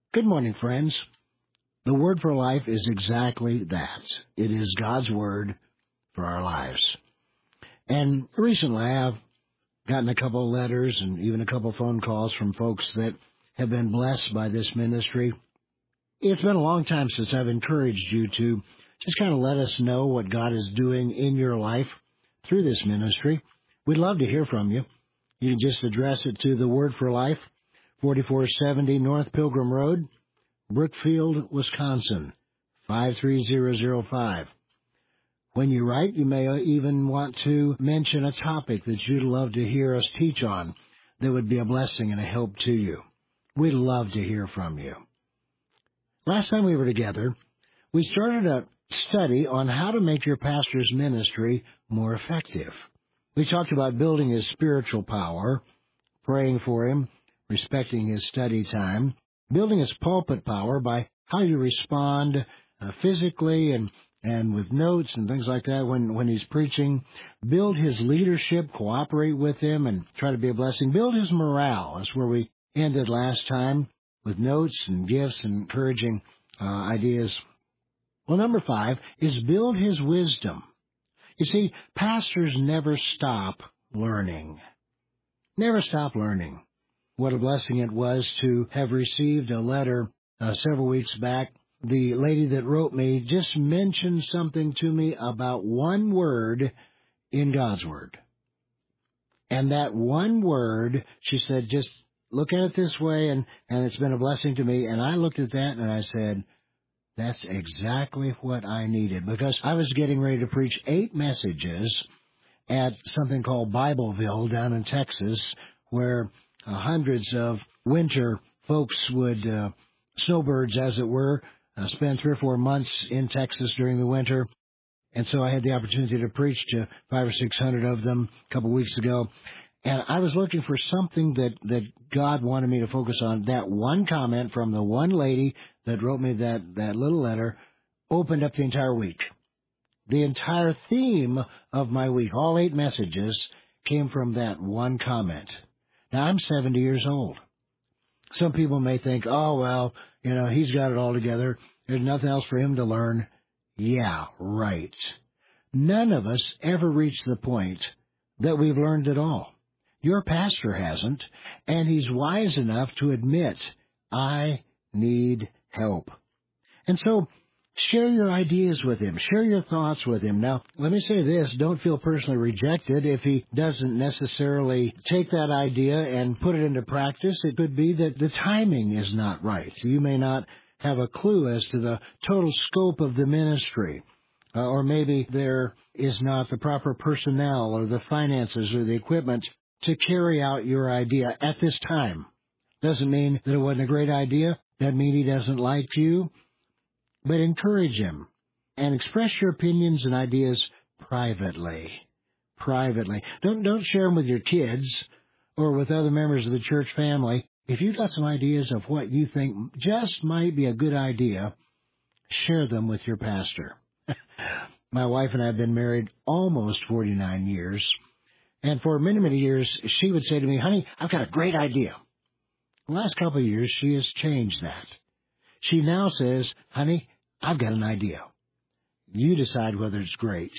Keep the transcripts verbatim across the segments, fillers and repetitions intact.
Good morning, friends. The Word for Life is exactly that. It is God's Word for our lives. And recently I have gotten a couple of letters and even a couple of phone calls from folks that have been blessed by this ministry. It's been a long time since I've encouraged you to just kind of let us know what God is doing in your life through this ministry. We'd love to hear from you. You can just address it to the Word for Life, forty-four seventy North Pilgrim Road, Brookfield, Wisconsin, five three zero zero five. When you write, you may even want to mention a topic that you'd love to hear us teach on that would be a blessing and a help to you. We'd love to hear from you. Last time we were together, we started a study on how to make your pastor's ministry more effective. We talked about building his spiritual power, praying for him, respecting his study time, building his pulpit power by how you respond uh, physically and, and with notes and things like that when, when he's preaching. Build his leadership, cooperate with him, and try to be a blessing. Build his morale. That's where we ended last time, with notes and gifts and encouraging uh, ideas. Well, number five is build his wisdom. You see, pastors never stop learning. Never stop learning. What a blessing it was to have received a letter uh, several weeks back. The lady that wrote me just mentioned something to me about one word in God's Word. And that one word, she said, just look at it this way, and, and it's been a blessing to me. And I looked at that and I said, that's exactly what I needed, because I was getting ready to preach eight messages at something called Bibleville down in Texas, where uh, hundreds of winter folks would, uh, snowbirds as it were, uh, spend three or four months in Texas during the winter. And so I had the opportunity to preach to five or six hundred of them a couple of weeks ago. And I was looking for something that, that God wanted me to focus on. That one comment from the one lady that wrote me that, that little letter opened up the entire week. The entire theme of my week, all eight messages, came from that one comment. Now, I'm seventy years old. Some people may think, oh, well, you know, he's got it all together. There's nothing else for him to learn. Yeah, right. None of us ever reach the point that we've learned it all. Your pastor hasn't, and he's wise enough to admit, I need help. And so, share your ideas with him. Share your thoughts with him. Now, let me say this. Don't feel personally rejected if he doesn't necessarily take that idea and put it into practice. It could be that the timing is not right. You may not have a clue as to the total scope of the ministry. Uh, or maybe there is not the proper personnel or the finances or the equipment to carry out your idea at this time. Doesn't mean that it wasn't a great idea. Doesn't mean he doesn't like you. But encourage him and express your opinions and ideas privately. Privately. Don't, don't share them with your kids or with other members of the church family. If you've got some ideas of what you think just might be a good idea, share them with your pastor. My wife and I have been married almost forty-nine years. And for many, many years, she would say to me, honey, I've got a great idea. The last couple of years, she has changed that. She now says, honey, I've got an idea. You decide whether it's great.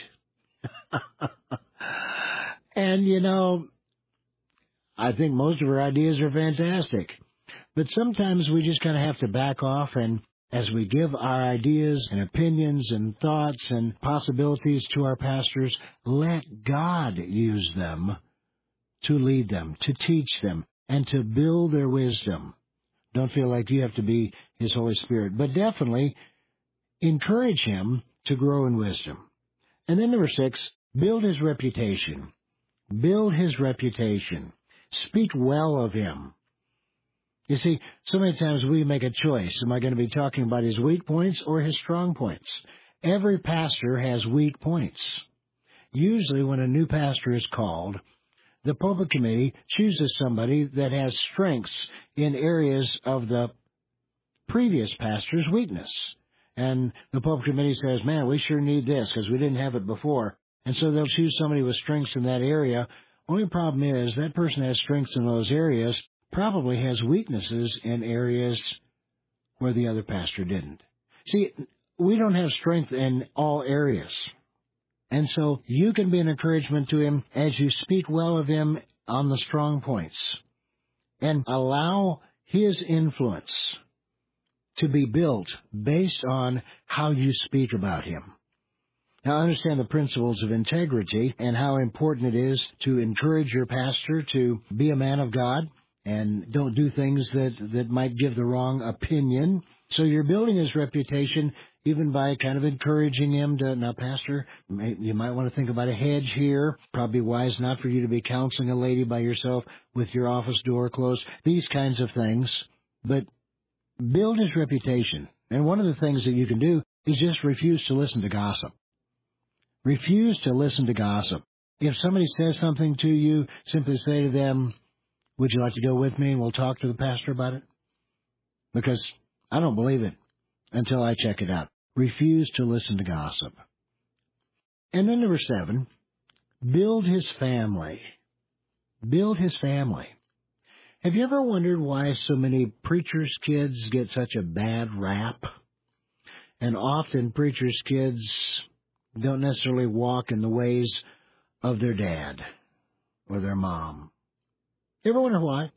And, you know, I think most of her ideas are fantastic. But sometimes we just kind of have to back off, and as we give our ideas and opinions and thoughts and possibilities to our pastors, let God use them to lead them, to teach them, and to build their wisdom. Don't feel like you have to be his Holy Spirit, but definitely encourage him to grow in wisdom. And then number six, build his reputation. Build his reputation. Speak well of him. You see, so many times we make a choice. Am I going to be talking about his weak points or his strong points? Every pastor has weak points. Usually when a new pastor is called, the pulpit committee chooses somebody that has strengths in areas of the previous pastor's weakness. And the pulpit committee says, man, we sure need this because we didn't have it before. And so they'll choose somebody with strengths in that area. Only problem is that person has strengths in those areas, probably has weaknesses in areas where the other pastor didn't. See, we don't have strength in all areas. And so you can be an encouragement to him as you speak well of him on the strong points and allow his influence to be built based on how you speak about him. Now, understand the principles of integrity and how important it is to encourage your pastor to be a man of God and don't do things that, that might give the wrong opinion. So you're building his reputation even by kind of encouraging him to, now, Pastor, may, you might want to think about a hedge here. Probably wise not for you to be counseling a lady by yourself with your office door closed. These kinds of things. But build his reputation. And one of the things that you can do is just refuse to listen to gossip. Refuse to listen to gossip. If somebody says something to you, simply say to them, would you like to go with me and we'll talk to the pastor about it? Because I don't believe it until I check it out. Refuse to listen to gossip. And then number seven, build his family. Build his family. Have you ever wondered why so many preachers' kids get such a bad rap? And often preachers' kids don't necessarily walk in the ways of their dad or their mom. You ever wonder why?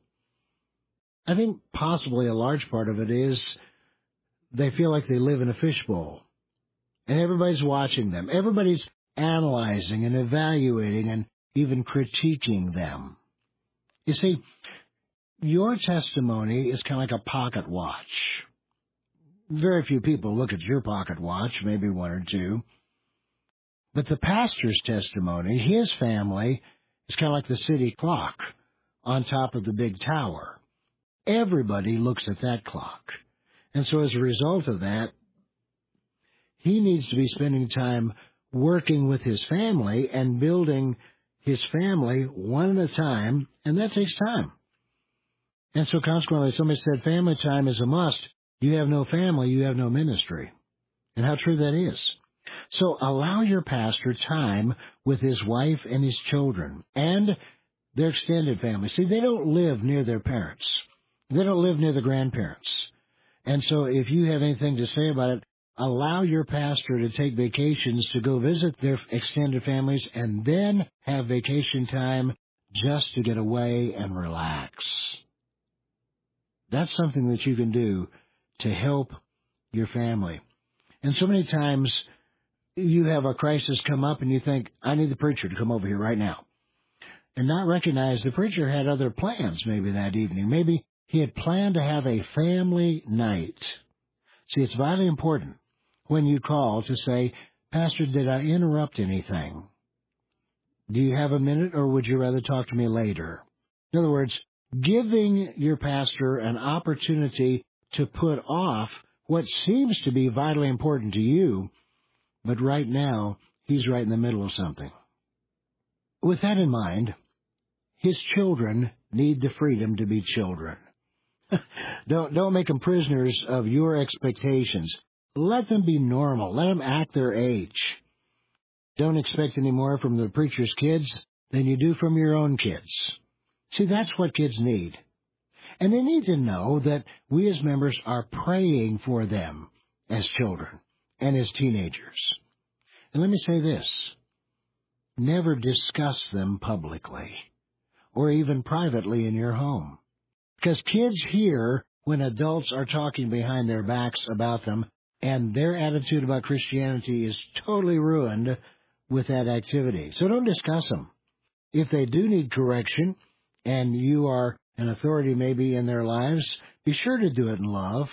I think possibly a large part of it is they feel like they live in a fishbowl. And everybody's watching them. Everybody's analyzing and evaluating and even critiquing them. You see, your testimony is kind of like a pocket watch. Very few people look at your pocket watch, maybe one or two. But the pastor's testimony, his family, is kind of like the city clock on top of the big tower. Everybody looks at that clock. And so as a result of that, he needs to be spending time working with his family and building his family one at a time, and that takes time. And so consequently, somebody said family time is a must. You have no family, you have no ministry. And how true that is. So allow your pastor time with his wife and his children and their extended family. See, they don't live near their parents. They don't live near the grandparents. And so if you have anything to say about it, allow your pastor to take vacations to go visit their extended families and then have vacation time just to get away and relax. That's something that you can do to help your family. And so many times you have a crisis come up and you think, I need the preacher to come over here right now. And not recognize the preacher had other plans maybe that evening. Maybe he had planned to have a family night. See, it's vitally important when you call to say, Pastor, did I interrupt anything? Do you have a minute or would you rather talk to me later? In other words, giving your pastor an opportunity to put off what seems to be vitally important to you, but right now he's right in the middle of something. With that in mind, his children need the freedom to be children. don't don't make them prisoners of your expectations. Let them be normal. Let them act their age. Don't expect any more from the preacher's kids than you do from your own kids. See, that's what kids need. And they need to know that we as members are praying for them as children and as teenagers. And let me say this. Never discuss them publicly or even privately in your home. Because kids hear when adults are talking behind their backs about them, and their attitude about Christianity is totally ruined with that activity. So don't discuss them. If they do need correction, and you are an authority maybe in their lives, be sure to do it in love.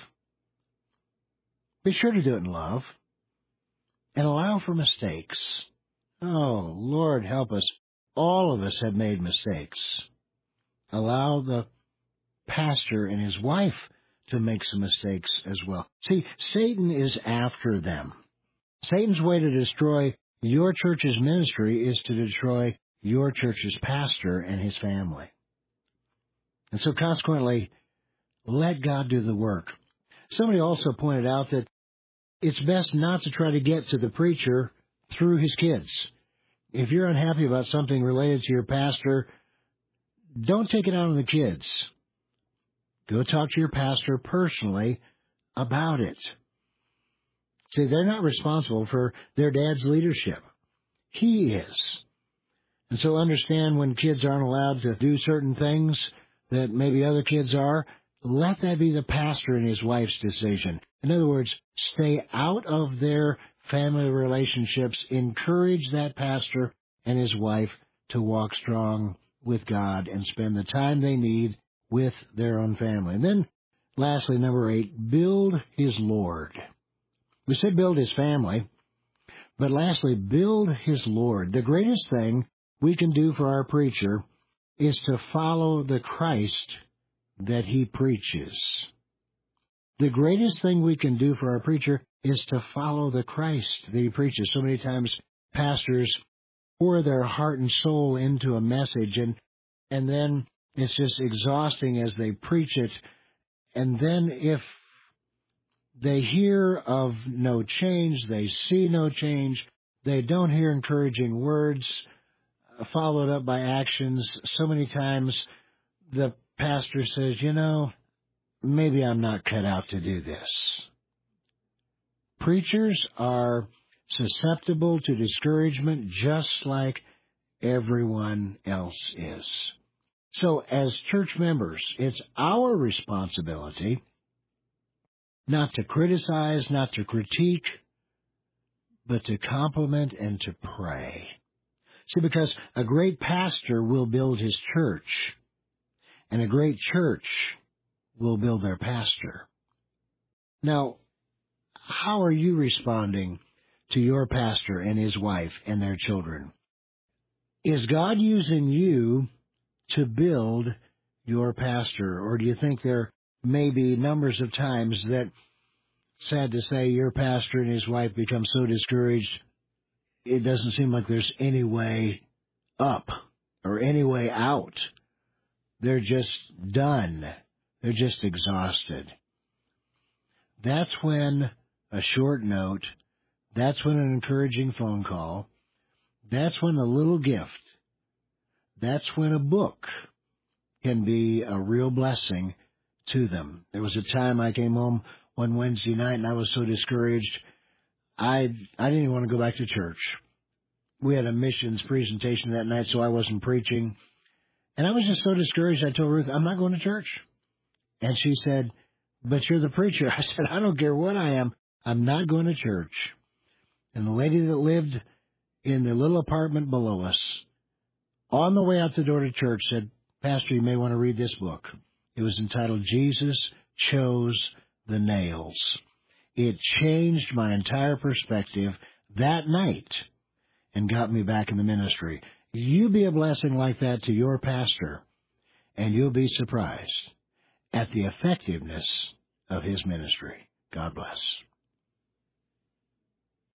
Be sure to do it in love. And allow for mistakes. Oh, Lord, help us. All of us have made mistakes. Allow the pastor and his wife to make some mistakes as well. See, Satan is after them. Satan's way to destroy your church's ministry is to destroy your church's pastor and his family. And so consequently, let God do the work. Somebody also pointed out that it's best not to try to get to the preacher through his kids. If you're unhappy about something related to your pastor, don't take it out on the kids. Go talk to your pastor personally about it. See, they're not responsible for their dad's leadership. He is. And so understand when kids aren't allowed to do certain things that maybe other kids are, let that be the pastor and his wife's decision. In other words, stay out of their family relationships. Encourage that pastor and his wife to walk strong with God and spend the time they need with their own family. And then, lastly, number eight, build his Lord. We said build his family, but lastly, build his Lord. The greatest thing we can do for our preacher is to follow the Christ that he preaches. The greatest thing we can do for our preacher is to follow the Christ that he preaches. So many times pastors pour their heart and soul into a message, and and then it's just exhausting as they preach it. And then if they hear of no change, they see no change, they don't hear encouraging words followed up by actions, so many times the pastor says, you know, maybe I'm not cut out to do this. Preachers are susceptible to discouragement just like everyone else is. So as church members, it's our responsibility not to criticize, not to critique, but to compliment and to pray. See, because a great pastor will build his church, and a great church will build their pastor. Now, how are you responding to your pastor and his wife and their children? Is God using you to build your pastor, or do you think there may be numbers of times that, sad to say, your pastor and his wife become so discouraged it doesn't seem like there's any way up or any way out? They're just done. They're just exhausted. That's when a short note, that's when an encouraging phone call, that's when a little gift, that's when a book can be a real blessing to them. There was a time I came home one Wednesday night and I was so discouraged, I I didn't even want to go back to church. We had a missions presentation that night, so I wasn't preaching. And I was just so discouraged, I told Ruth, I'm not going to church. And she said, but you're the preacher. I said, I don't care what I am. I'm not going to church. And the lady that lived in the little apartment below us, on the way out the door to church, said, Pastor, you may want to read this book. It was entitled Jesus Chose the Nails. It changed my entire perspective that night and got me back in the ministry. You be a blessing like that to your pastor, and you'll be surprised at the effectiveness of his ministry. God bless.